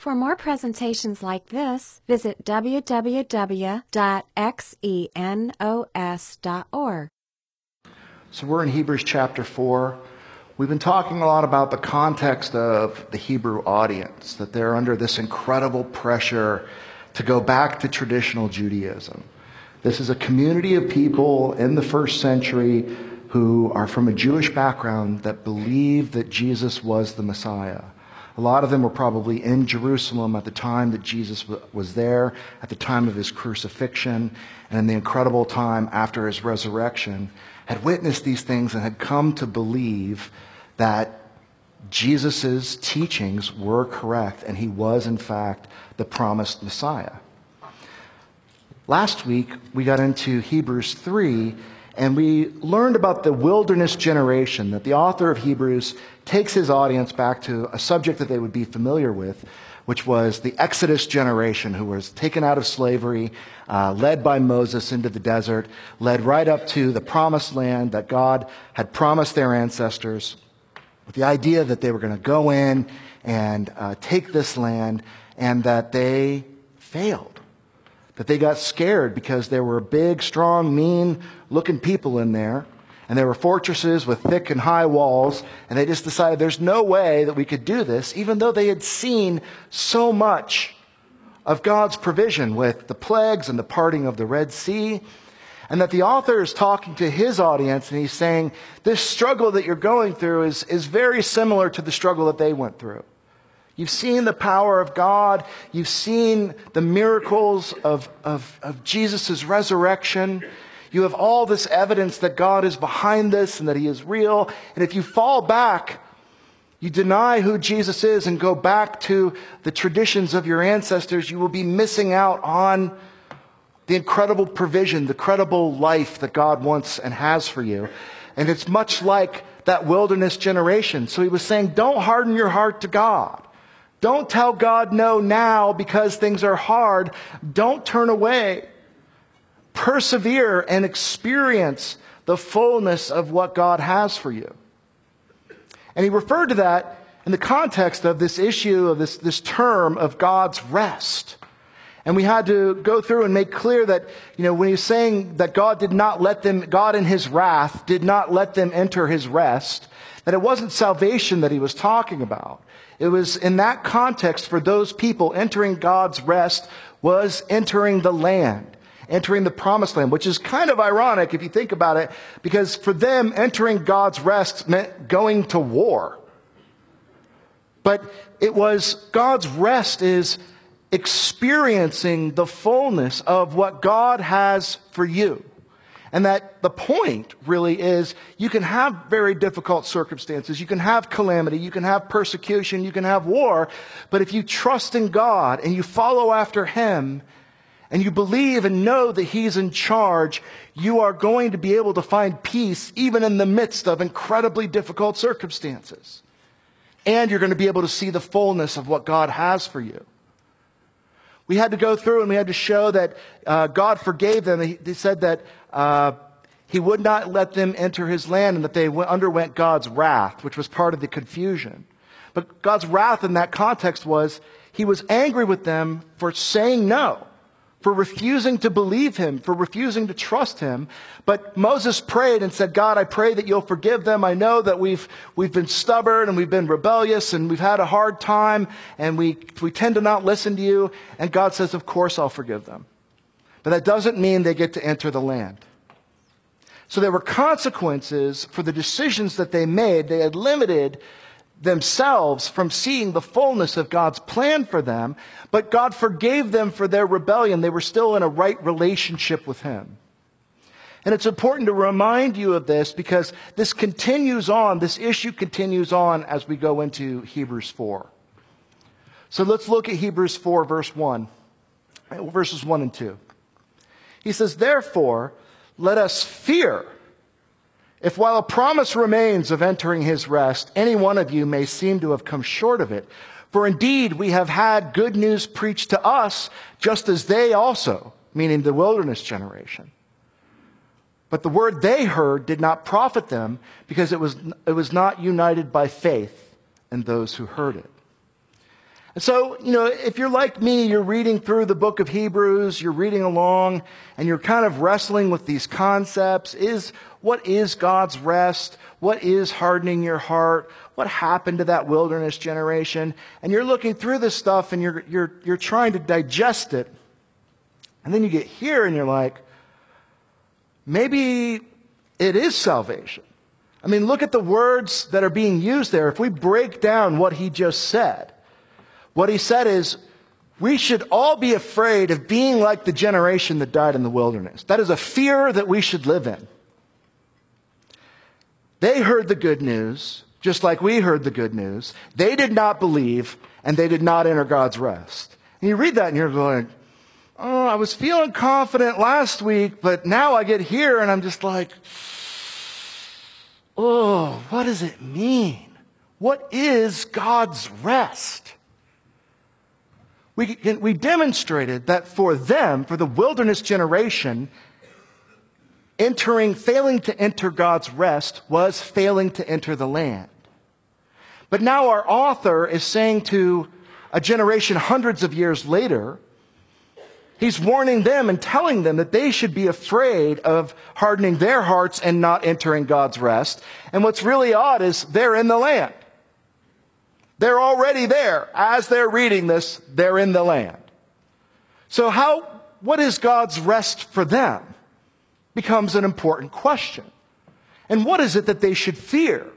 For more presentations like this, visit www.xenos.org. So we're in Hebrews chapter 4. We've been talking a lot about the context of the Hebrew audience, that they're under this incredible pressure to go back to traditional Judaism. This is a community of people in the first century who are from a Jewish background that believe that Jesus was the Messiah. A lot of them were probably in Jerusalem at the time that Jesus was there, at the time of his crucifixion, and in the incredible time after his resurrection, had witnessed these things and had come to believe that Jesus' teachings were correct and he was, in fact, the promised Messiah. Last week, we got into Hebrews 3, and we learned about the wilderness generation, that the author of Hebrews takes his audience back to a subject that they would be familiar with, which was the Exodus generation, who was taken out of slavery, led by Moses into the desert, led right up to the promised land that God had promised their ancestors, with the idea that they were going to go in and take this land, and that they failed. That they got scared because there were big, strong, mean-looking people in there, and there were fortresses with thick and high walls, and they just decided there's no way that we could do this, even though they had seen so much of God's provision with the plagues and the parting of the Red Sea, and that the author is talking to his audience, and he's saying, this struggle that you're going through is very similar to the struggle that they went through. You've seen the power of God. You've seen the miracles of Jesus' resurrection. You have all this evidence that God is behind this and that he is real. And if you fall back, you deny who Jesus is and go back to the traditions of your ancestors, you will be missing out on the incredible provision, the credible life that God wants and has for you. And it's much like that wilderness generation. So he was saying, don't harden your heart to God. Don't tell God no now because things are hard. Don't turn away. Persevere and experience the fullness of what God has for you. And he referred to that in the context of this issue of this term of God's rest. And we had to go through and make clear that, when he's saying that God in his wrath did not let them enter his rest, that it wasn't salvation that he was talking about. It was in that context for those people entering God's rest was entering the land, entering the promised land, which is kind of ironic if you think about it, because for them, entering God's rest meant going to war. But it was God's rest is experiencing the fullness of what God has for you. And that the point really is you can have very difficult circumstances. You can have calamity. You can have persecution. You can have war. But if you trust in God and you follow after him and you believe and know that he's in charge, you are going to be able to find peace even in the midst of incredibly difficult circumstances. And you're going to be able to see the fullness of what God has for you. We had to go through and we had to show that God forgave them. They said that he would not let them enter his land and that they underwent God's wrath, which was part of the confusion. But God's wrath in that context was he was angry with them for saying no, for refusing to believe him, for refusing to trust him. But Moses prayed and said, God, I pray that you'll forgive them. I know that we've been stubborn and we've been rebellious and we've had a hard time and we tend to not listen to you. And God says, of course I'll forgive them. But that doesn't mean they get to enter the land. So there were consequences for the decisions that they made. They had limited themselves from seeing the fullness of God's plan for them, but God forgave them for their rebellion. They were still in a right relationship with him. And it's important to remind you of this because this continues on, this issue continues on as we go into Hebrews 4. So let's look at Hebrews 4 verses 1 and 2. He says, therefore, let us fear, if while a promise remains of entering his rest, any one of you may seem to have come short of it. For indeed, we have had good news preached to us, just as they also, meaning the wilderness generation. But the word they heard did not profit them, because it was not united by faith in those who heard it. And so, if you're like me, you're reading through the book of Hebrews, you're reading along, and you're kind of wrestling with these concepts. What is God's rest? What is hardening your heart? What happened to that wilderness generation? And you're looking through this stuff and you're trying to digest it. And then you get here and you're like, maybe it is salvation. I mean, look at the words that are being used there. If we break down what he just said, what he said is, we should all be afraid of being like the generation that died in the wilderness. That is a fear that we should live in. They heard the good news, just like we heard the good news. They did not believe, and they did not enter God's rest. And you read that and you're going, oh, I was feeling confident last week, but now I get here and I'm just like, oh, what does it mean? What is God's rest? We demonstrated that for them, for the wilderness generation, failing to enter God's rest was failing to enter the land. But now our author is saying to a generation hundreds of years later, he's warning them and telling them that they should be afraid of hardening their hearts and not entering God's rest. And what's really odd is they're in the land. They're already there. As they're reading this, they're in the land. So what is God's rest for them? Becomes an important question. And what is it that they should fear?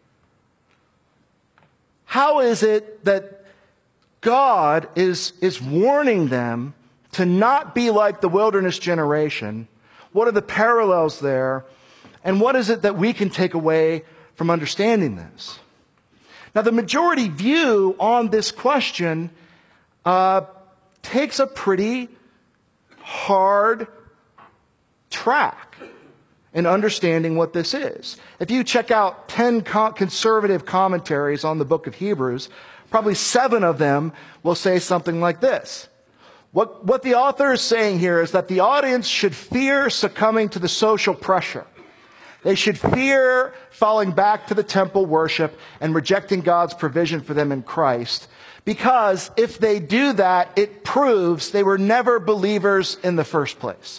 How is it that God is warning them to not be like the wilderness generation? What are the parallels there? And what is it that we can take away from understanding this? Now, the majority view on this question takes a pretty hard track in understanding what this is. If you check out 10 conservative commentaries on the book of Hebrews, probably 7 of them will say something like this. What the author is saying here is that the audience should fear succumbing to the social pressure. They should fear falling back to the temple worship and rejecting God's provision for them in Christ. Because if they do that, it proves they were never believers in the first place.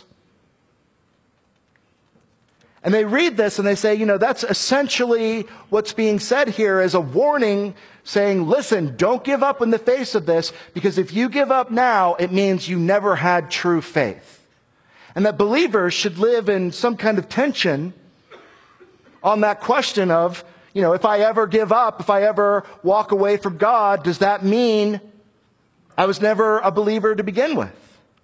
And they read this and they say, that's essentially what's being said here as a warning, saying, listen, don't give up in the face of this, because if you give up now, it means you never had true faith. And that believers should live in some kind of tension on that question of, if I ever give up, if I ever walk away from God, does that mean I was never a believer to begin with?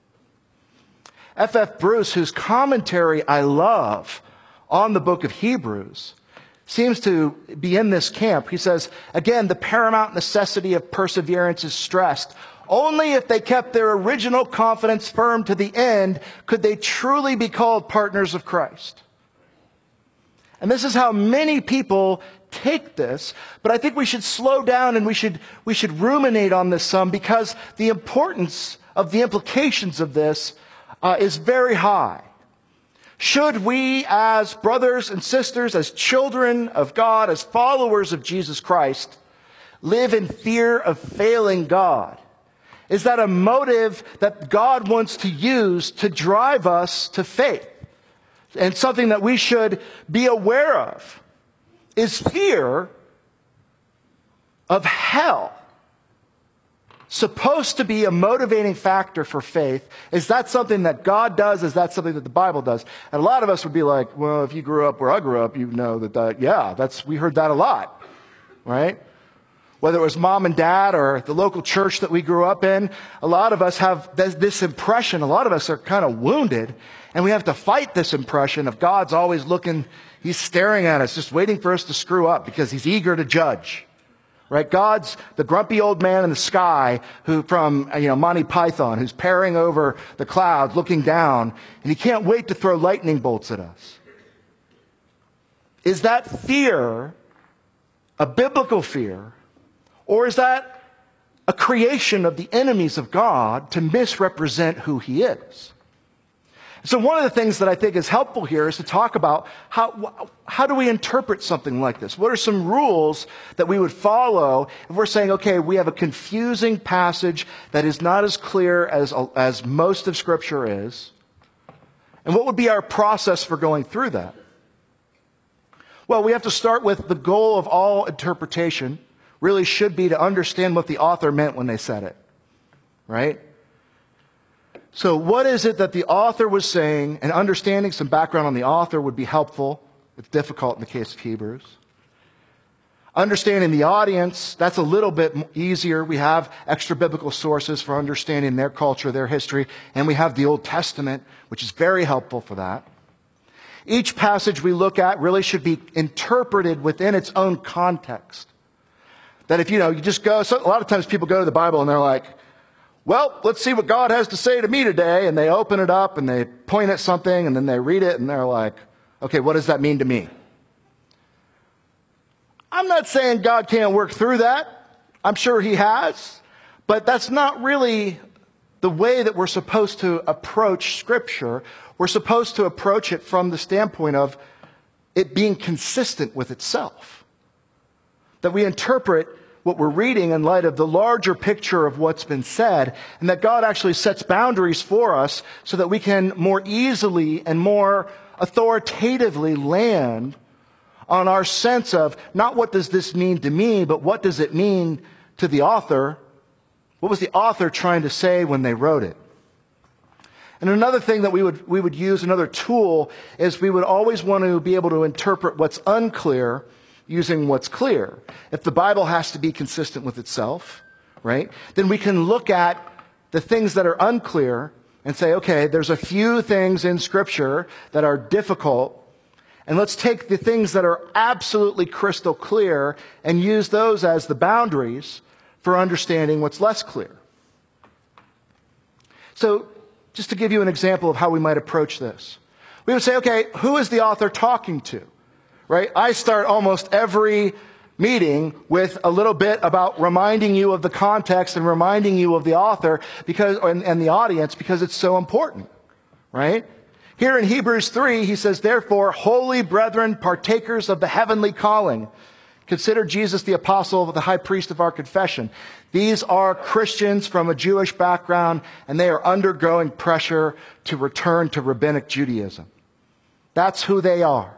F.F. Bruce, whose commentary I love on the book of Hebrews, seems to be in this camp. He says, again, the paramount necessity of perseverance is stressed. Only if they kept their original confidence firm to the end could they truly be called partners of Christ. And this is how many people take this, but I think we should slow down and we should ruminate on this some, because the importance of the implications of this is very high. Should we, as brothers and sisters, as children of God, as followers of Jesus Christ, live in fear of failing God? Is that a motive that God wants to use to drive us to faith? And something that we should be aware of is fear of hell supposed to be a motivating factor for faith? Is that something that God does? Is that something that the Bible does? And a lot of us would be like, well, if you grew up where I grew up, you know we heard that a lot, right? Whether it was mom and dad or the local church that we grew up in, a lot of us have this impression. A lot of us are kind of wounded, and we have to fight this impression of God's always looking, he's staring at us, just waiting for us to screw up because he's eager to judge. Right? God's the grumpy old man in the sky who from Monty Python, who's peering over the clouds, looking down, and he can't wait to throw lightning bolts at us. Is that fear a biblical fear, or is that a creation of the enemies of God to misrepresent who he is? So one of the things that I think is helpful here is to talk about how do we interpret something like this? What are some rules that we would follow if we're saying, okay, we have a confusing passage that is not as clear as most of Scripture is? And what would be our process for going through that? Well, we have to start with the goal of all interpretation really should be to understand what the author meant when they said it, right? So what is it that the author was saying? And understanding some background on the author would be helpful. It's difficult in the case of Hebrews. Understanding the audience, that's a little bit easier. We have extra biblical sources for understanding their culture, their history, and we have the Old Testament, which is very helpful for that. Each passage we look at really should be interpreted within its own context. That if, you just go, so a lot of times people go to the Bible and they're like, well, let's see what God has to say to me today. And they open it up and they point at something and then they read it and they're like, okay, what does that mean to me? I'm not saying God can't work through that. I'm sure He has. But that's not really the way that we're supposed to approach Scripture. We're supposed to approach it from the standpoint of it being consistent with itself. That we interpret what we're reading in light of the larger picture of what's been said, and that God actually sets boundaries for us so that we can more easily and more authoritatively land on our sense of not what does this mean to me, but what does it mean to the author? What was the author trying to say when they wrote it? And another thing that we would use, another tool, is we would always want to be able to interpret what's unclear using what's clear. If the Bible has to be consistent with itself, right, then we can look at the things that are unclear and say, okay, there's a few things in Scripture that are difficult, and let's take the things that are absolutely crystal clear and use those as the boundaries for understanding what's less clear. So, just to give you an example of how we might approach this, we would say, okay, who is the author talking to? Right? I start almost every meeting with a little bit about reminding you of the context and reminding you of the author and the audience because it's so important. Right? Here in Hebrews 3, he says, therefore, holy brethren, partakers of the heavenly calling, consider Jesus the apostle, the high priest of our confession. These are Christians from a Jewish background, and they are undergoing pressure to return to rabbinic Judaism. That's who they are.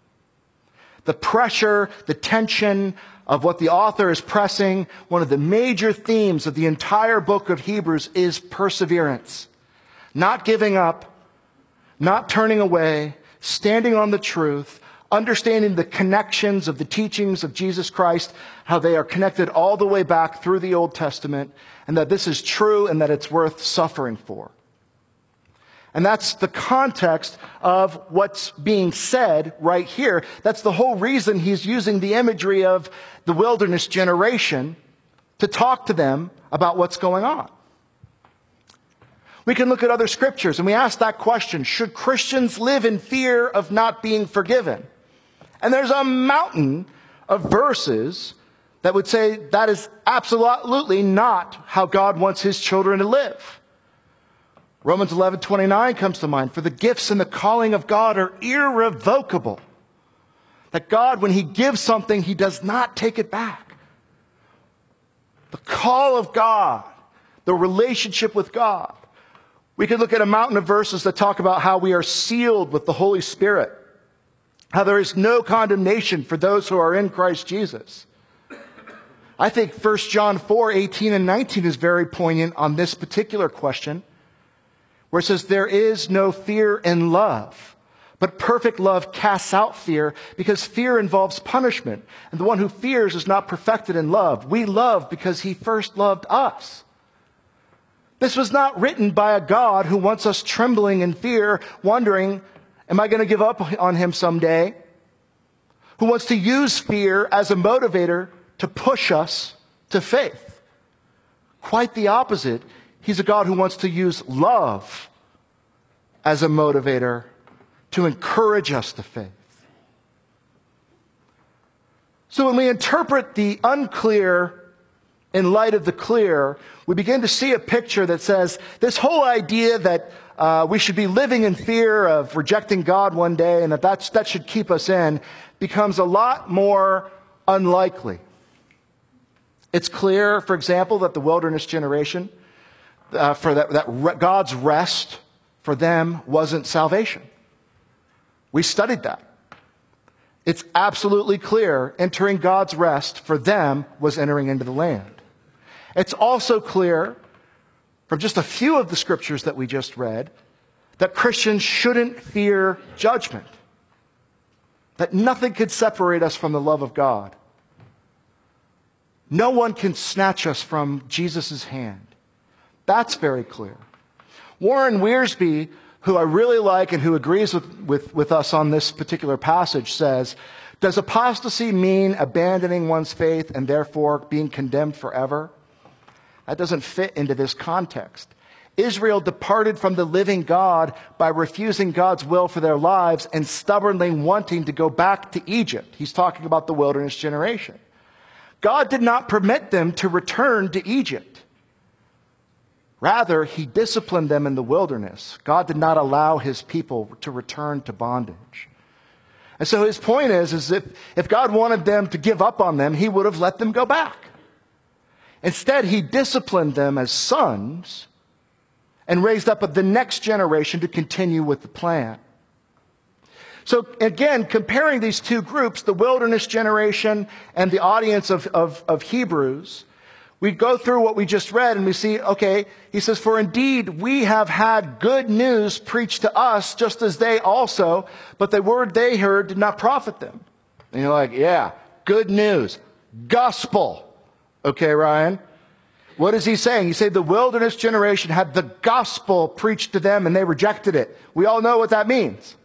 The pressure, the tension of what the author is pressing, one of the major themes of the entire book of Hebrews is perseverance. Not giving up, not turning away, standing on the truth, understanding the connections of the teachings of Jesus Christ, how they are connected all the way back through the Old Testament, and that this is true and that it's worth suffering for. And that's the context of what's being said right here. That's the whole reason he's using the imagery of the wilderness generation to talk to them about what's going on. We can look at other scriptures and we ask that question, should Christians live in fear of not being forgiven? And there's a mountain of verses that would say that is absolutely not how God wants His children to live. Romans 11:29 comes to mind. For the gifts and the calling of God are irrevocable. That God, when He gives something, He does not take it back. The call of God, the relationship with God. We could look at a mountain of verses that talk about how we are sealed with the Holy Spirit. How there is no condemnation for those who are in Christ Jesus. I think 1 John 4:18 and 19 is very poignant on this particular question, where it says, there is no fear in love, but perfect love casts out fear, because fear involves punishment, and the one who fears is not perfected in love. We love because He first loved us. This was not written by a God who wants us trembling in fear, wondering, am I going to give up on Him someday? Who wants to use fear as a motivator to push us to faith. Quite the opposite. He's a God who wants to use love as a motivator to encourage us to faith. So when we interpret the unclear in light of the clear, we begin to see a picture that says this whole idea that we should be living in fear of rejecting God one day and that should keep us in becomes a lot more unlikely. It's clear, for example, that the wilderness generation, that God's rest for them wasn't salvation. We studied that. It's absolutely clear entering God's rest for them was entering into the land. It's also clear from just a few of the scriptures that we just read that Christians shouldn't fear judgment, that nothing could separate us from the love of God. No one can snatch us from Jesus' hand. That's very clear. Warren Wiersbe, who I really like and who agrees with us on this particular passage, says, does apostasy mean abandoning one's faith and therefore being condemned forever? That doesn't fit into this context. Israel departed from the living God by refusing God's will for their lives and stubbornly wanting to go back to Egypt. He's talking about the wilderness generation. God did not permit them to return to Egypt. Rather, he disciplined them in the wilderness. God did not allow his people to return to bondage. And so his point is if God wanted them to give up on them, he would have let them go back. Instead, he disciplined them as sons and raised up the next generation to continue with the plan. So again, comparing these two groups, the wilderness generation and the audience of Hebrews, we go through what we just read and we see, okay, he says, for indeed we have had good news preached to us just as they also, but the word they heard did not profit them. And you're like, yeah, good news, gospel. Okay, Ryan, what is he saying? He said the wilderness generation had the gospel preached to them and they rejected it. We all know what that means.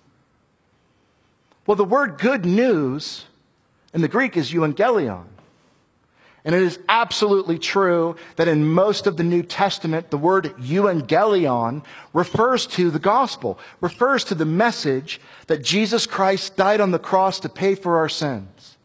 Well, the word good news in the Greek is euangelion. And it is absolutely true that in most of the New Testament, the word euangelion refers to the gospel, refers to the message that Jesus Christ died on the cross to pay for our sins.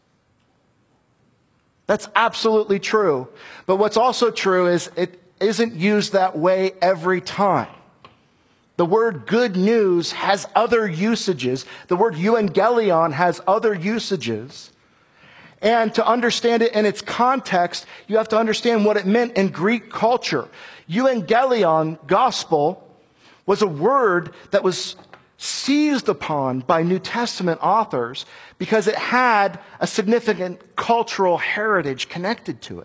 That's absolutely true. But what's also true is it isn't used that way every time. The word good news has other usages. The word euangelion has other usages. And to understand it in its context, you have to understand what it meant in Greek culture. Euangelion, gospel, was a word that was seized upon by New Testament authors because it had a significant cultural heritage connected to it.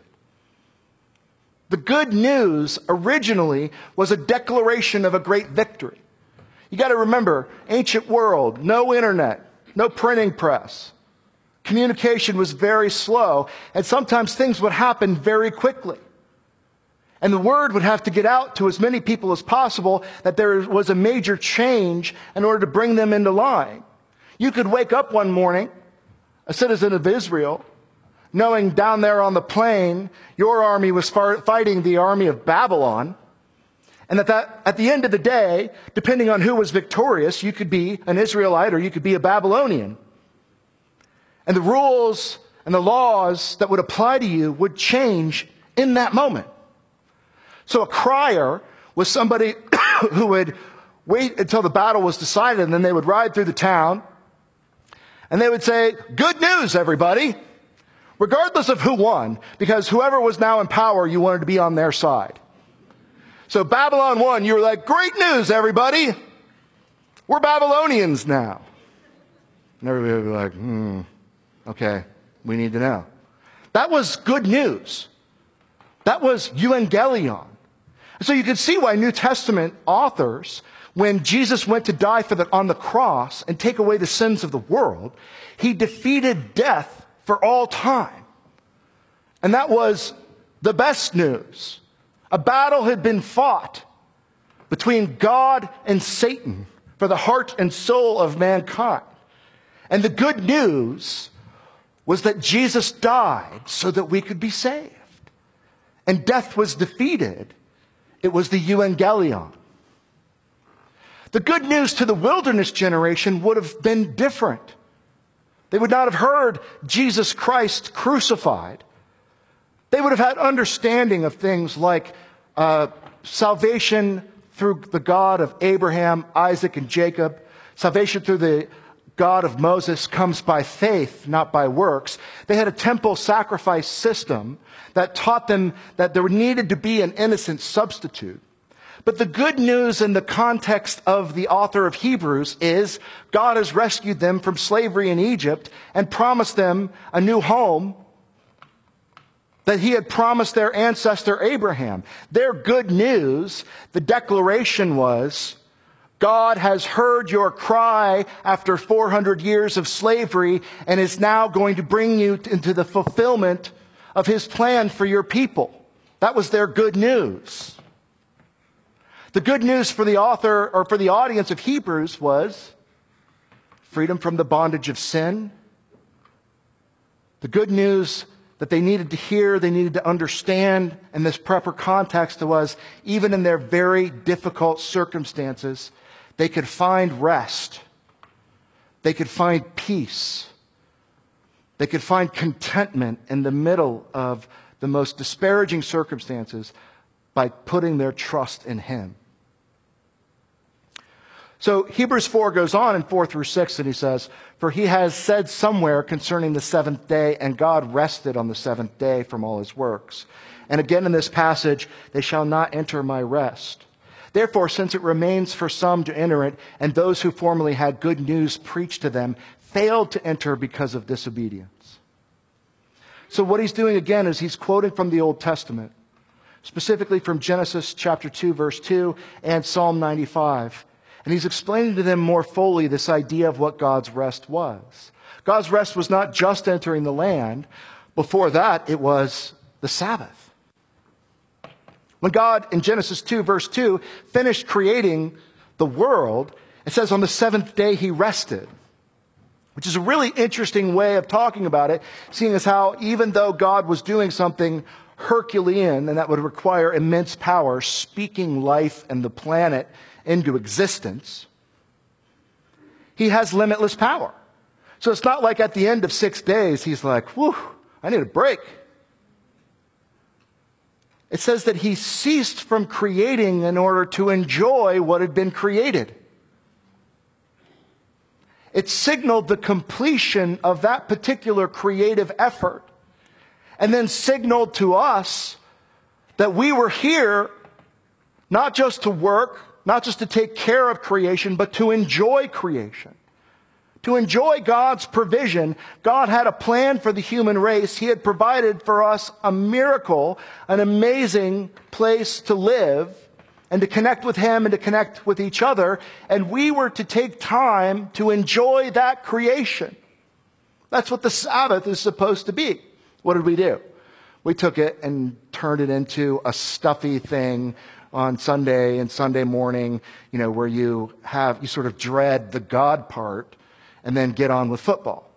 The good news originally was a declaration of a great victory. You got to remember, ancient world, no internet, no printing press. Communication was very slow, and sometimes things would happen very quickly. And the word would have to get out to as many people as possible that there was a major change in order to bring them into line. You could wake up one morning, a citizen of Israel, knowing down there on the plain, your army was fighting the army of Babylon, and that at the end of the day, depending on who was victorious, you could be an Israelite or you could be a Babylonian. And the rules and the laws that would apply to you would change in that moment. So a crier was somebody who would wait until the battle was decided, and then they would ride through the town, and they would say, good news, everybody, regardless of who won, because whoever was now in power, you wanted to be on their side. So Babylon won, you were like, great news, everybody. We're Babylonians now. And everybody would be like, okay, we need to know. That was good news. That was euangelion. So you can see why New Testament authors, when Jesus went to die on the cross and take away the sins of the world, he defeated death for all time. And that was the best news. A battle had been fought between God and Satan for the heart and soul of mankind. And the good news was that Jesus died so that we could be saved. And death was defeated. It was the euangelion. The good news to the wilderness generation would have been different. They would not have heard Jesus Christ crucified. They would have had understanding of things like salvation through the God of Abraham, Isaac, and Jacob. Salvation through the God of Moses comes by faith, not by works. They had a temple sacrifice system that taught them that there needed to be an innocent substitute. But the good news in the context of the author of Hebrews is God has rescued them from slavery in Egypt and promised them a new home that he had promised their ancestor Abraham. Their good news, the declaration was, God has heard your cry after 400 years of slavery and is now going to bring you into the fulfillment of his plan for your people. That was their good news. The good news for the author, or for the audience of Hebrews, was freedom from the bondage of sin. The good news that they needed to hear, they needed to understand in this proper context was, even in their very difficult circumstances, they could find rest. They could find peace. They could find contentment in the middle of the most disparaging circumstances by putting their trust in him. So Hebrews 4 goes on in 4 through 6, and he says, "For he has said somewhere concerning the seventh day, and God rested on the seventh day from all his works. And again in this passage, they shall not enter my rest. Therefore, since it remains for some to enter it, and those who formerly had good news preached to them failed to enter because of disobedience." So what he's doing again is he's quoting from the Old Testament, specifically from Genesis chapter 2, verse 2, and Psalm 95. And he's explaining to them more fully this idea of what God's rest was. God's rest was not just entering the land. Before that, it was the Sabbath. When God, in Genesis 2, verse 2, finished creating the world, it says on the seventh day he rested, which is a really interesting way of talking about it, seeing as how even though God was doing something Herculean, and that would require immense power, speaking life and the planet into existence, he has limitless power. So it's not like at the end of 6 days, he's like, whew, I need a break. It says that he ceased from creating in order to enjoy what had been created. It signaled the completion of that particular creative effort, and then signaled to us that we were here not just to work, not just to take care of creation, but to enjoy creation. To enjoy God's provision. God had a plan for the human race. He had provided for us a miracle, an amazing place to live and to connect with him and to connect with each other. And we were to take time to enjoy that creation. That's what the Sabbath is supposed to be. What did we do? We took it and turned it into a stuffy thing on Sunday and Sunday morning, where you sort of dread the God part and then get on with football.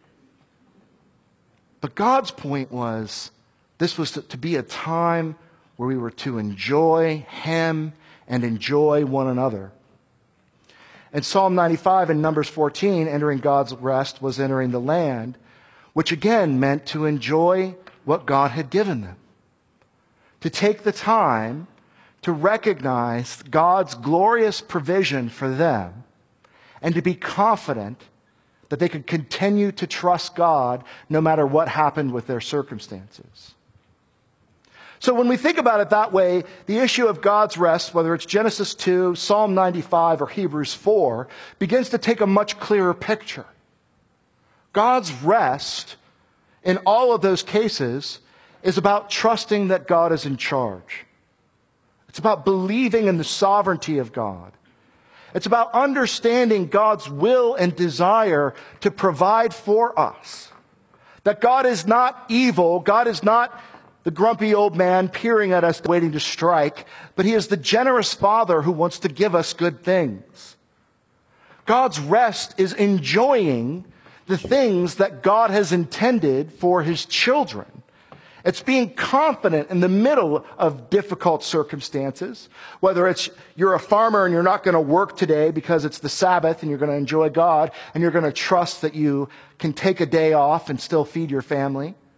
But God's point was, this was to be a time where we were to enjoy him and enjoy one another. And Psalm 95 and Numbers 14, entering God's rest was entering the land, which again meant to enjoy what God had given them. To take the time to recognize God's glorious provision for them and to be confident that they could continue to trust God no matter what happened with their circumstances. So when we think about it that way, the issue of God's rest, whether it's Genesis 2, Psalm 95, or Hebrews 4, begins to take a much clearer picture. God's rest in all of those cases is about trusting that God is in charge. It's about believing in the sovereignty of God. It's about understanding God's will and desire to provide for us. That God is not evil. God is not the grumpy old man peering at us waiting to strike, but he is the generous Father who wants to give us good things. God's rest is enjoying the things that God has intended for his children. It's being confident in the middle of difficult circumstances, whether it's you're a farmer and you're not going to work today because it's the Sabbath and you're going to enjoy God and you're going to trust that you can take a day off and still feed your family.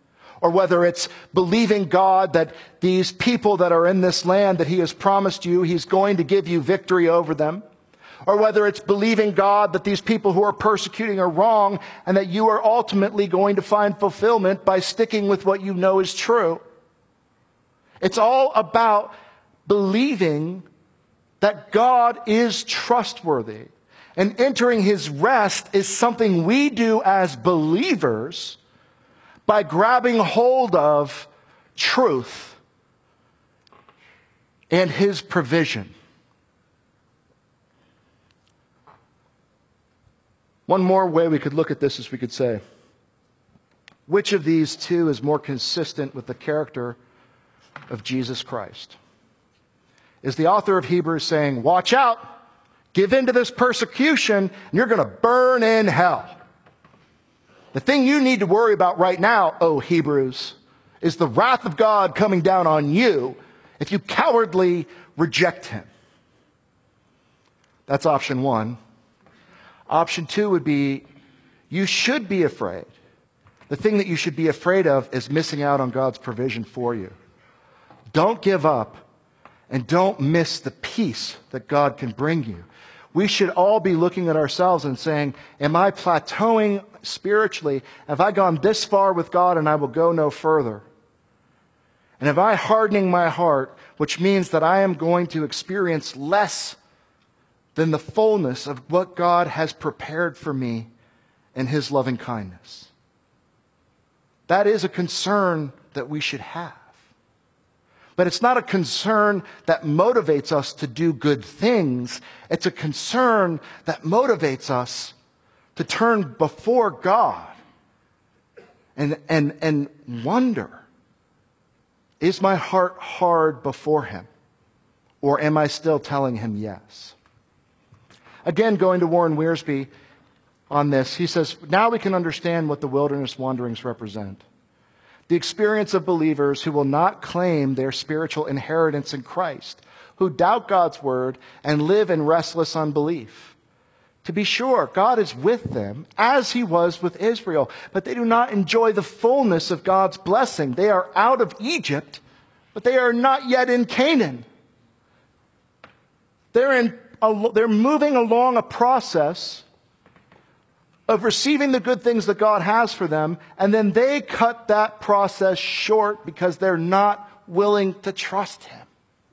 or whether it's believing God that these people that are in this land that he has promised you, he's going to give you victory over them, or whether it's believing God that these people who are persecuting are wrong and that you are ultimately going to find fulfillment by sticking with what you know is true. It's all about believing that God is trustworthy. And entering his rest is something we do as believers by grabbing hold of truth and his provision. One more way we could look at this is we could say, which of these two is more consistent with the character of Jesus Christ? Is the author of Hebrews saying, watch out, give in to this persecution, and you're going to burn in hell? The thing you need to worry about right now, oh Hebrews, is the wrath of God coming down on you if you cowardly reject him. That's option one. Option two would be, you should be afraid. The thing that you should be afraid of is missing out on God's provision for you. Don't give up and don't miss the peace that God can bring you. We should all be looking at ourselves and saying, am I plateauing spiritually? Have I gone this far with God and I will go no further? And am I hardening my heart, which means that I am going to experience less than the fullness of what God has prepared for me in his loving kindness? That is a concern that we should have. But it's not a concern that motivates us to do good things. It's a concern that motivates us to turn before God and wonder, is my heart hard before him? Or am I still telling him yes? Again, going to Warren Wiersbe on this, he says, now we can understand what the wilderness wanderings represent. The experience of believers who will not claim their spiritual inheritance in Christ, who doubt God's word and live in restless unbelief. To be sure, God is with them as he was with Israel, but they do not enjoy the fullness of God's blessing. They are out of Egypt, but they are not yet in Canaan. They're moving along a process of receiving the good things that God has for them, and then they cut that process short because they're not willing to trust him.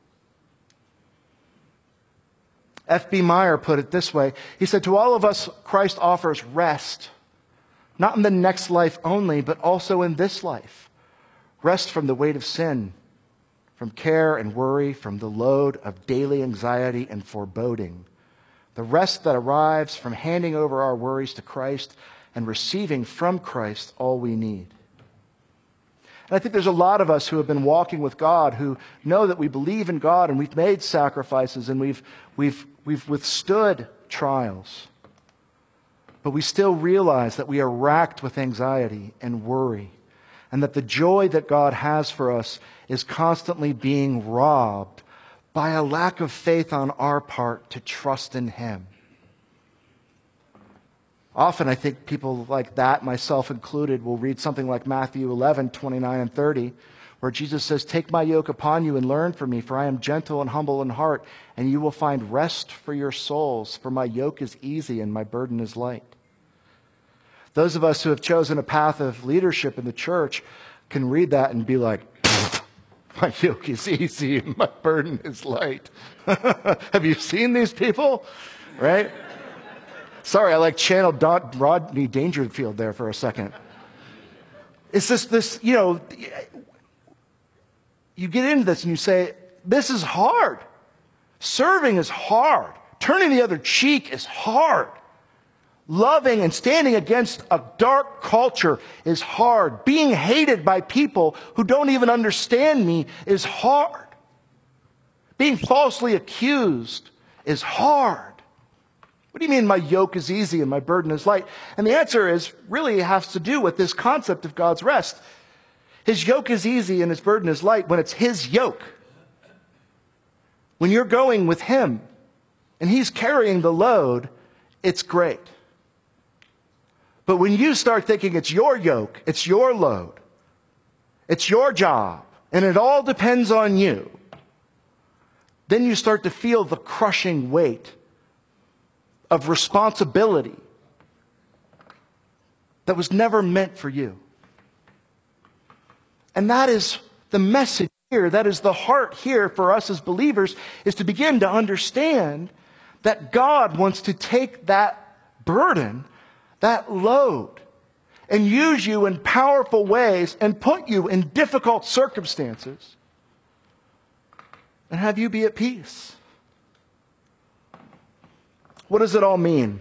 F.B. Meyer put it this way. He said, to all of us, Christ offers rest, not in the next life only, but also in this life. Rest from the weight of sin, from care and worry, from the load of daily anxiety and foreboding. The rest that arrives from handing over our worries to Christ and receiving from Christ all we need. And I think there's a lot of us who have been walking with God who know that we believe in God and we've made sacrifices and we've withstood trials. But we still realize that we are racked with anxiety and worry, and that the joy that God has for us is constantly being robbed by a lack of faith on our part to trust in him. Often I think people like that, myself included, will read something like Matthew 11, 29 and 30, where Jesus says, take my yoke upon you and learn from me, for I am gentle and humble in heart, and you will find rest for your souls, for my yoke is easy and my burden is light. Those of us who have chosen a path of leadership in the church can read that and be like, my yoke is easy and my burden is light. Have you seen these people? Right? Sorry, I like channeled Rodney Dangerfield there for a second. It's just this, you get into this and you say, this is hard. Serving is hard. Turning the other cheek is hard. Loving and standing against a dark culture is hard. Being hated by people who don't even understand me is hard. Being falsely accused is hard. What do you mean my yoke is easy and my burden is light? And the answer is really has to do with this concept of God's rest. His yoke is easy and his burden is light when it's his yoke. When you're going with him and he's carrying the load, it's great. But when you start thinking it's your yoke, it's your load, it's your job, and it all depends on you, then you start to feel the crushing weight of responsibility that was never meant for you. And that is the message here. That is the heart here for us as believers, is to begin to understand that God wants to take that burden, that load, and use you in powerful ways and put you in difficult circumstances and have you be at peace. What does it all mean?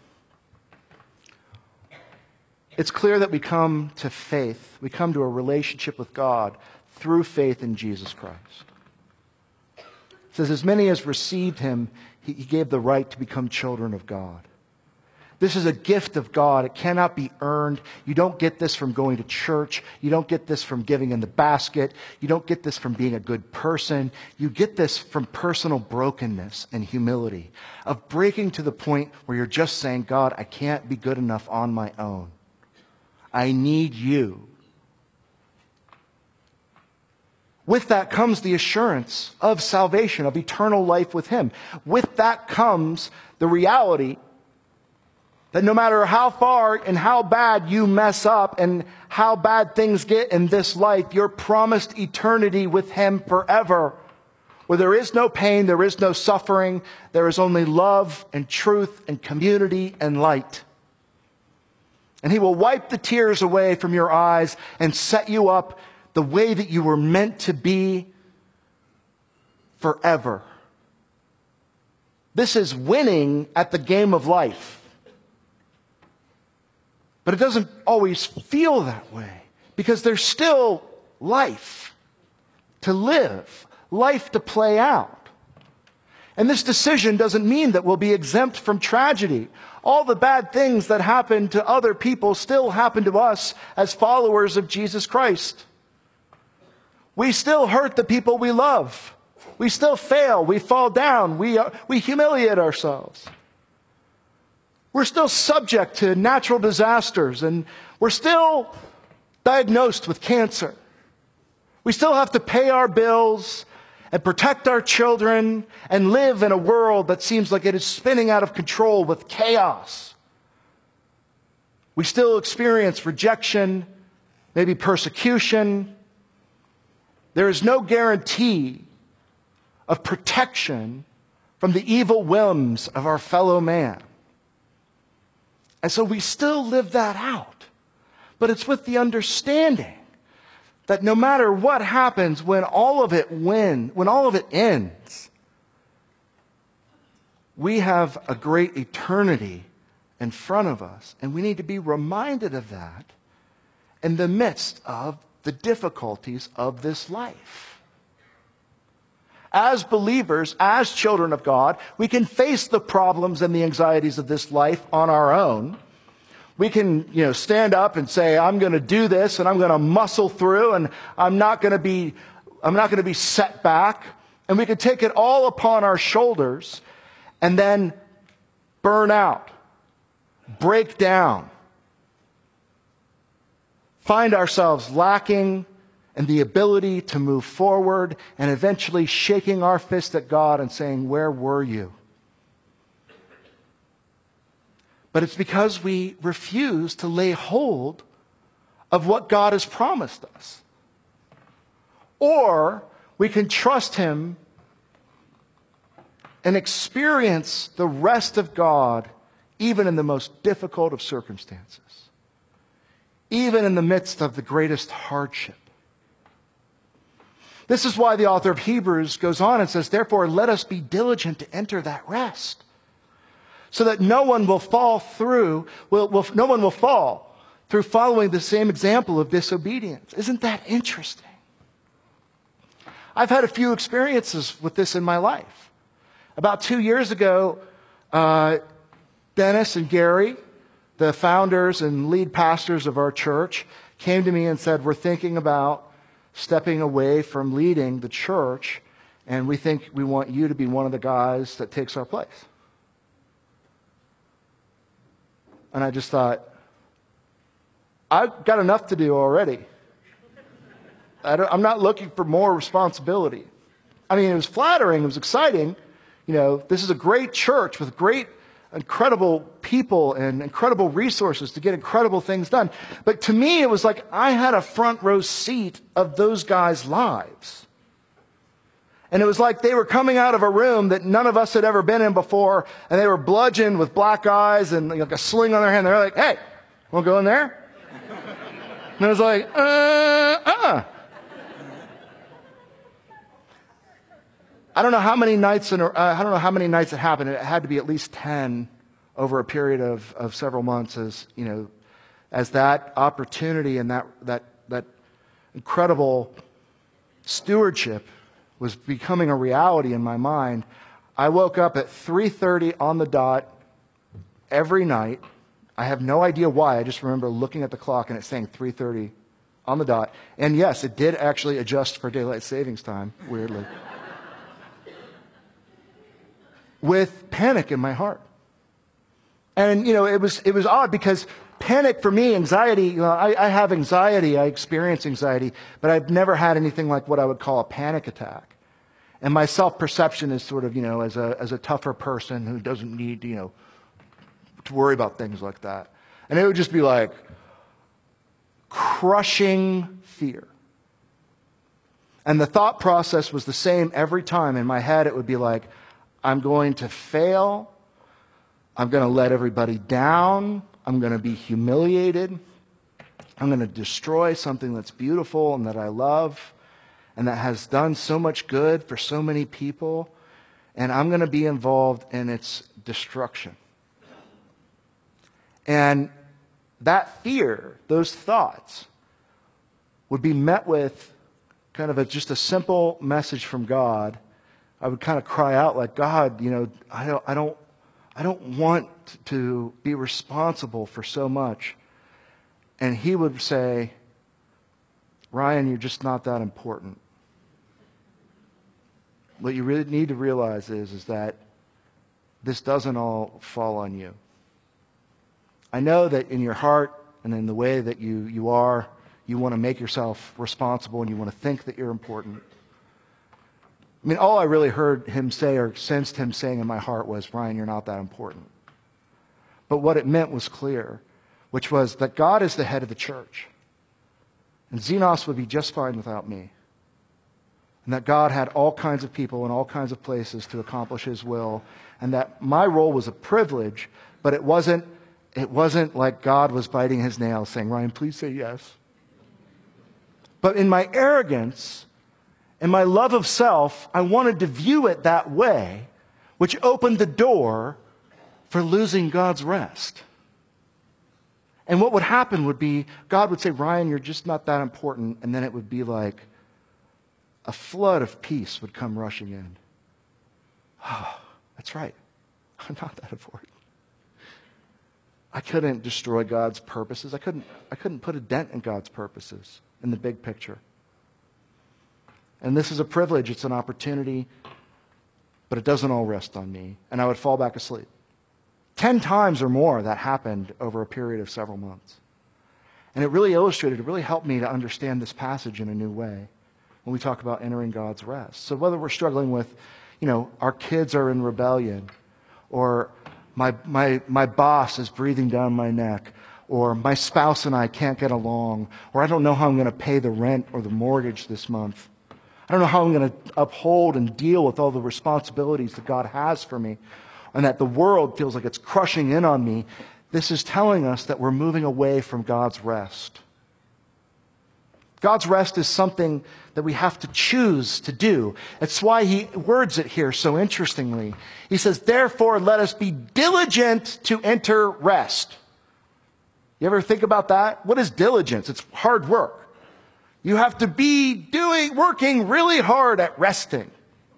It's clear that we come to faith. We come to a relationship with God through faith in Jesus Christ. It says, as many as received him, he gave the right to become children of God. This is a gift of God. It cannot be earned. You don't get this from going to church. You don't get this from giving in the basket. You don't get this from being a good person. You get this from personal brokenness and humility, of breaking to the point where you're just saying, God, I can't be good enough on my own. I need you. With that comes the assurance of salvation, of eternal life with him. With that comes the reality that no matter how far and how bad you mess up and how bad things get in this life, you're promised eternity with him forever, where there is no pain, there is no suffering, there is only love and truth and community and light. And he will wipe the tears away from your eyes and set you up the way that you were meant to be forever. This is winning at the game of life. But it doesn't always feel that way, because there's still life to live, life to play out. And this decision doesn't mean that we'll be exempt from tragedy. All the bad things that happen to other people still happen to us as followers of Jesus Christ. We still hurt the people we love. We still fail. We fall down. We humiliate ourselves. We're still subject to natural disasters, and we're still diagnosed with cancer. We still have to pay our bills and protect our children and live in a world that seems like it is spinning out of control with chaos. We still experience rejection, maybe persecution. There is no guarantee of protection from the evil whims of our fellow man. And so we still live that out. But it's with the understanding that no matter what happens, when all of it ends, we have a great eternity in front of us. And we need to be reminded of that in the midst of the difficulties of this life. As believers, as children of God, we can face the problems and the anxieties of this life on our own. We can, stand up and say, I'm going to do this and I'm going to muscle through and I'm not going to be set back. And we can take it all upon our shoulders and then burn out, break down, find ourselves lacking and the ability to move forward, and eventually shaking our fist at God and saying, where were you? But it's because we refuse to lay hold of what God has promised us. Or we can trust him and experience the rest of God even in the most difficult of circumstances, even in the midst of the greatest hardship. This is why the author of Hebrews goes on and says, therefore, let us be diligent to enter that rest, so that no one will fall through following the same example of disobedience. Isn't that interesting? I've had a few experiences with this in my life. About 2 years ago, Dennis and Gary, the founders and lead pastors of our church, came to me and said, we're thinking about stepping away from leading the church, and we want you to be one of the guys that takes our place. And I just thought, I've got enough to do already. I'm not looking for more responsibility. I mean, it was flattering. It was exciting. You know, this is a great church with great, incredible people and incredible resources to get incredible things done. But to me, it was like I had a front row seat of those guys' lives. And it was like they were coming out of a room that none of us had ever been in before, and they were bludgeoned with black eyes and like a sling on their hand. They're like, "Hey, want to go in there?" And I was like, I don't know how many nights it happened. It had to be at least 10 over a period of several months, as that opportunity and that incredible stewardship was becoming a reality in my mind. I woke up at 3:30 on the dot every night. I have no idea why. I just remember looking at the clock and it saying 3:30 on the dot. And yes, it did actually adjust for daylight savings time, weirdly. With panic in my heart. And, it was odd because panic for me, anxiety, I have anxiety, I experience anxiety, but I've never had anything like what I would call a panic attack. And my self-perception is sort of, as a tougher person who doesn't need, to worry about things like that. And it would just be like crushing fear. And the thought process was the same every time. In my head, it would be like, I'm going to fail. I'm going to let everybody down. I'm going to be humiliated. I'm going to destroy something that's beautiful and that I love and that has done so much good for so many people. And I'm going to be involved in its destruction. And that fear, those thoughts, would be met with kind of just a simple message from God. I would kind of cry out like, God, I don't want to be responsible for so much. And He would say, Ryan, you're just not that important. What you really need to realize is that this doesn't all fall on you. I know that in your heart and in the way that you want to make yourself responsible and you want to think that you're important. I mean, all I really heard Him say or sensed Him saying in my heart was, Ryan, you're not that important. But what it meant was clear, which was that God is the head of the church. And Xenos would be just fine without me. And that God had all kinds of people in all kinds of places to accomplish His will. And that my role was a privilege, but it wasn't like God was biting His nails saying, Ryan, please say yes. But in my arrogance and my love of self, I wanted to view it that way, which opened the door for losing God's rest. And what would happen would be, God would say, Ryan, you're just not that important. And then it would be like a flood of peace would come rushing in. Oh, that's right. I'm not that important. I couldn't destroy God's purposes. I couldn't put a dent in God's purposes in the big picture. And this is a privilege. It's an opportunity. But it doesn't all rest on me. And I would fall back asleep. 10 times or more that happened over a period of several months. And it really helped me to understand this passage in a new way when we talk about entering God's rest. So whether we're struggling with, our kids are in rebellion, or my boss is breathing down my neck, or my spouse and I can't get along, or I don't know how I'm going to pay the rent or the mortgage this month. I don't know how I'm going to uphold and deal with all the responsibilities that God has for me, and that the world feels like it's crushing in on me. This is telling us that we're moving away from God's rest. God's rest is something that we have to choose to do. It's why He words it here so interestingly. He says, therefore, let us be diligent to enter rest. You ever think about that? What is diligence? It's hard work. You have to be working really hard at resting.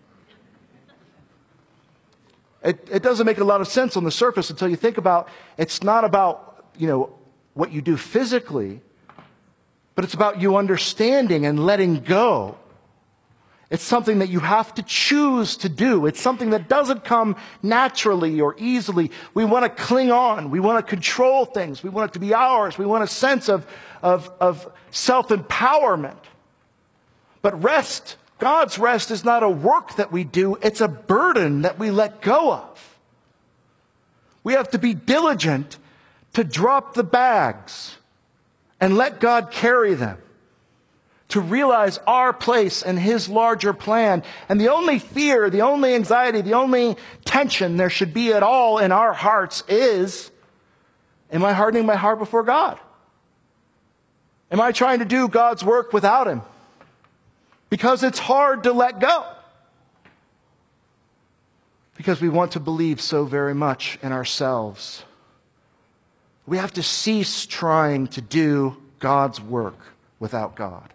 It doesn't make a lot of sense on the surface until you think about, it's not about, what you do physically, but it's about you understanding and letting go. It's something that you have to choose to do. It's something that doesn't come naturally or easily. We want to cling on. We want to control things. We want it to be ours. We want a sense of self-empowerment. But rest, God's rest, is not a work that we do. It's a burden that we let go of. We have to be diligent to drop the bags and let God carry them, to realize our place in His larger plan. And the only fear, the only anxiety, the only tension there should be at all in our hearts is, am I hardening my heart before God? Am I trying to do God's work without Him? Because it's hard to let go. Because we want to believe so very much in ourselves. We have to cease trying to do God's work without God.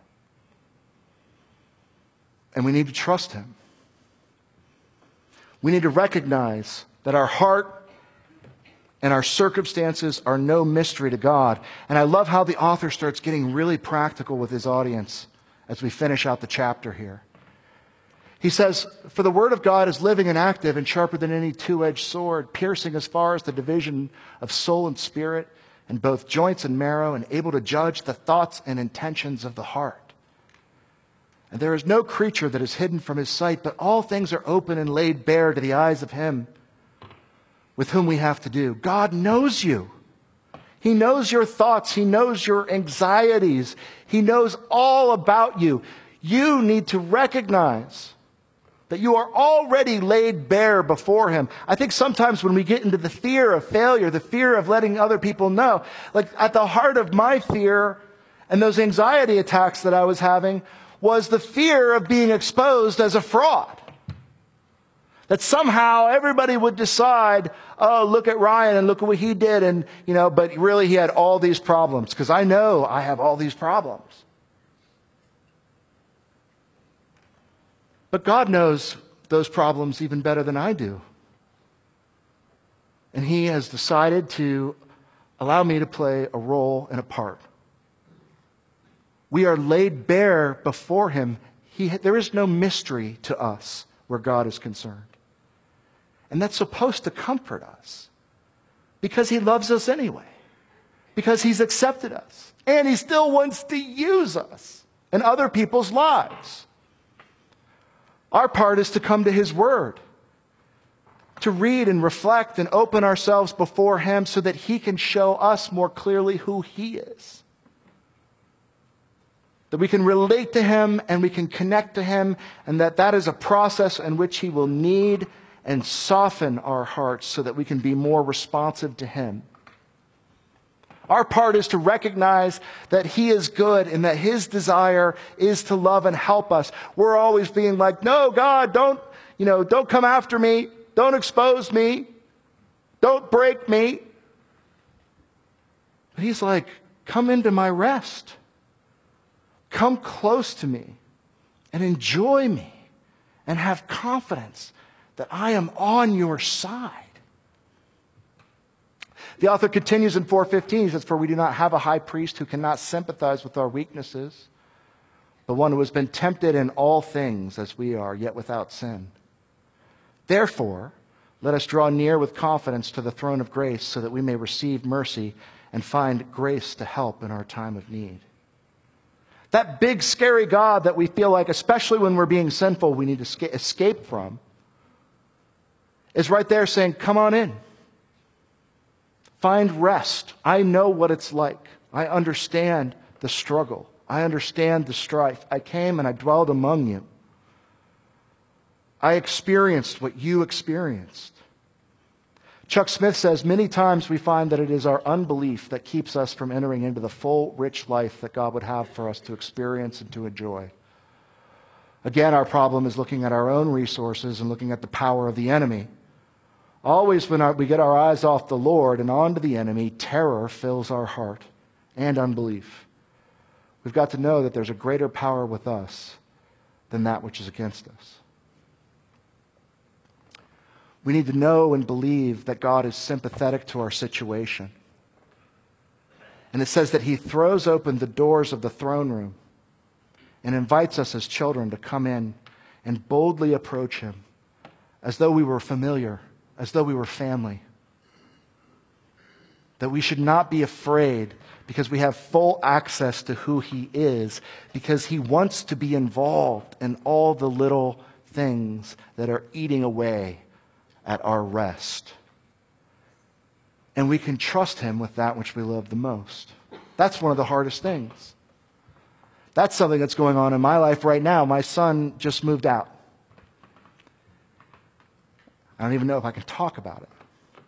And we need to trust Him. We need to recognize that our heart and our circumstances are no mystery to God. And I love how the author starts getting really practical with his audience as we finish out the chapter here. He says, "For the word of God is living and active and sharper than any two-edged sword, piercing as far as the division of soul and spirit, and both joints and marrow, and able to judge the thoughts and intentions of the heart. And there is no creature that is hidden from His sight, but all things are open and laid bare to the eyes of Him with whom we have to do." God knows you. He knows your thoughts. He knows your anxieties. He knows all about you. You need to recognize that you are already laid bare before Him. I think sometimes when we get into the fear of failure, the fear of letting other people know, like at the heart of my fear and those anxiety attacks that I was having was the fear of being exposed as a fraud. That somehow everybody would decide, oh, look at Ryan and look at what he did. And, but really he had all these problems, because I know I have all these problems. But God knows those problems even better than I do. And He has decided to allow me to play a role and a part. We are laid bare before Him. There is no mystery to us where God is concerned. And that's supposed to comfort us, because He loves us anyway, because He's accepted us, and He still wants to use us in other people's lives. Our part is to come to His Word, to read and reflect and open ourselves before Him so that He can show us more clearly who He is. That we can relate to Him and we can connect to Him, and that is a process in which He will knead and soften our hearts so that we can be more responsive to Him. Our part is to recognize that He is good and that His desire is to love and help us. We're always being like, no, God, don't come after me. Don't expose me. Don't break me. But He's like, come into my rest. Come close to me and enjoy me and have confidence that I am on your side. The author continues in 4:15. He says, "For we do not have a high priest who cannot sympathize with our weaknesses, but one who has been tempted in all things as we are, yet without sin. Therefore, let us draw near with confidence to the throne of grace so that we may receive mercy and find grace to help in our time of need." That big, scary God that we feel like, especially when we're being sinful, we need to escape from, is right there saying, come on in. Find rest. I know what it's like. I understand the struggle. I understand the strife. I came and I dwelled among you. I experienced what you experienced. Chuck Smith says, many times we find that it is our unbelief that keeps us from entering into the full, rich life that God would have for us to experience and to enjoy. Again, our problem is looking at our own resources and looking at the power of the enemy. Always when we get our eyes off the Lord and onto the enemy, terror fills our heart and unbelief. We've got to know that there's a greater power with us than that which is against us. We need to know and believe that God is sympathetic to our situation. And it says that He throws open the doors of the throne room and invites us as children to come in and boldly approach Him as though we were familiar, as though we were family. That we should not be afraid because we have full access to who he is, because he wants to be involved in all the little things that are eating away at our rest. And we can trust him with that which we love the most. That's one of the hardest things. That's something that's going on in my life right now. My son just moved out. I don't even know if I can talk about it.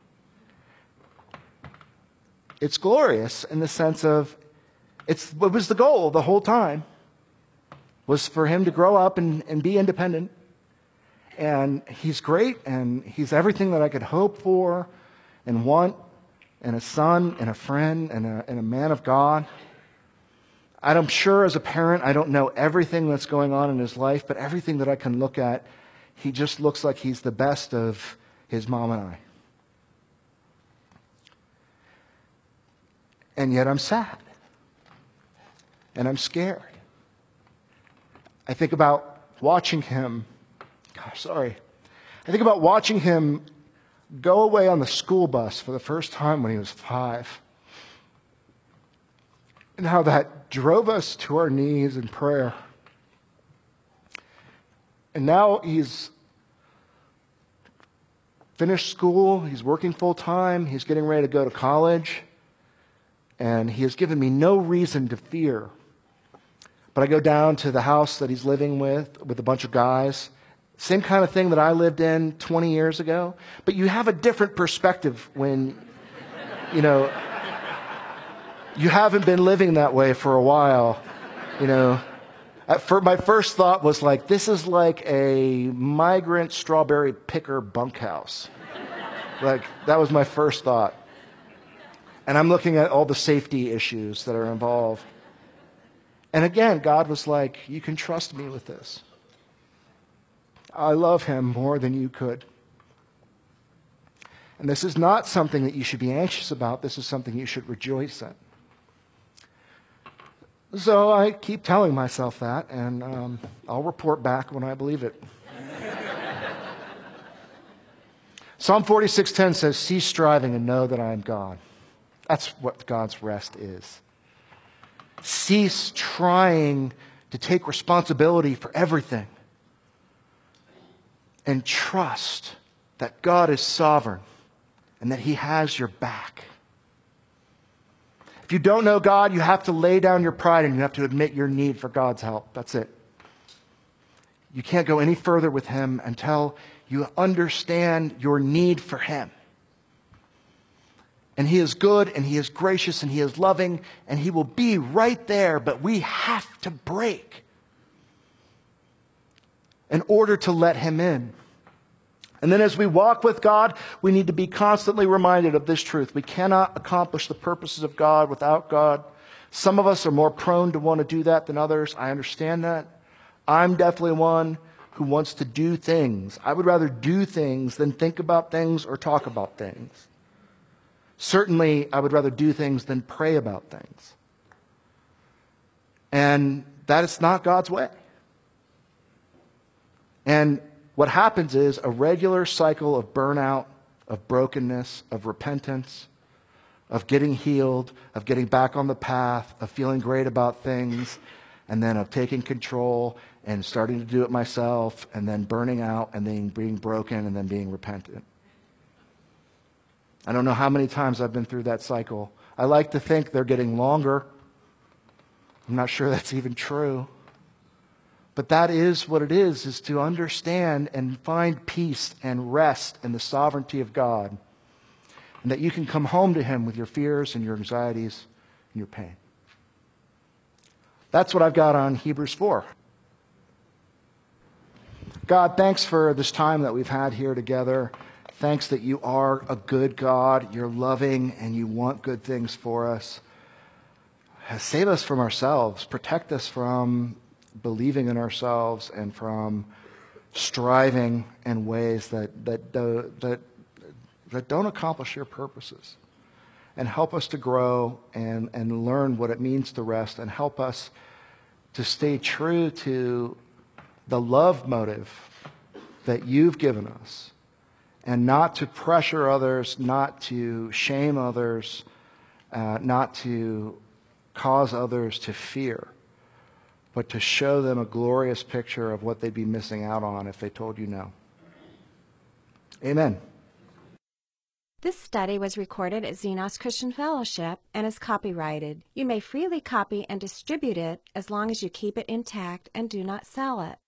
It's glorious in the sense of it was the goal the whole time, was for him to grow up and be independent. And he's great, and he's everything that I could hope for and want, and a son and a friend and a man of God. I'm sure as a parent, I don't know everything that's going on in his life, but everything that I can look at, he just looks like he's the best of his mom and I. And yet I'm sad. And I'm scared. I think about watching him, I think about watching him go away on the school bus for the first time when he was 5. And how that drove us to our knees in prayer. And now he's finished school, he's working full time, he's getting ready to go to college, and he has given me no reason to fear. But I go down to the house that he's living with a bunch of guys. Same kind of thing that I lived in 20 years ago. But you have a different perspective when, you haven't been living that way for a while. My first thought was like, this is like a migrant strawberry picker bunkhouse. Like, that was my first thought. And I'm looking at all the safety issues that are involved. And again, God was like, you can trust me with this. I love him more than you could. And this is not something that you should be anxious about. This is something you should rejoice in. So I keep telling myself that, and I'll report back when I believe it. Psalm 46:10 says, cease striving and know that I am God. That's what God's rest is. Cease trying to take responsibility for everything. And trust that God is sovereign and that he has your back. If you don't know God, you have to lay down your pride and you have to admit your need for God's help. That's it. You can't go any further with him until you understand your need for him. And he is good, and he is gracious, and he is loving, and he will be right there, but we have to break in order to let him in. And then as we walk with God, we need to be constantly reminded of this truth. We cannot accomplish the purposes of God without God. Some of us are more prone to want to do that than others. I understand that. I'm definitely one who wants to do things. I would rather do things than think about things or talk about things. Certainly, I would rather do things than pray about things. And that is not God's way. And what happens is a regular cycle of burnout, of brokenness, of repentance, of getting healed, of getting back on the path, of feeling great about things, and then of taking control and starting to do it myself, and then burning out, and then being broken, and then being repentant. I don't know how many times I've been through that cycle. I like to think they're getting longer. I'm not sure that's even true. But that is what it is to understand and find peace and rest in the sovereignty of God. And that you can come home to him with your fears and your anxieties and your pain. That's what I've got on Hebrews 4. God, thanks for this time that we've had here together. Thanks that you are a good God. You're loving and you want good things for us. Save us from ourselves. Protect us from believing in ourselves and from striving in ways that don't accomplish your purposes. And help us to grow and learn what it means to rest, and help us to stay true to the love motive that you've given us, and not to pressure others, not to shame others, not to cause others to fear, but to show them a glorious picture of what they'd be missing out on if they told you no. Amen. This study was recorded at Xenos Christian Fellowship and is copyrighted. You may freely copy and distribute it as long as you keep it intact and do not sell it.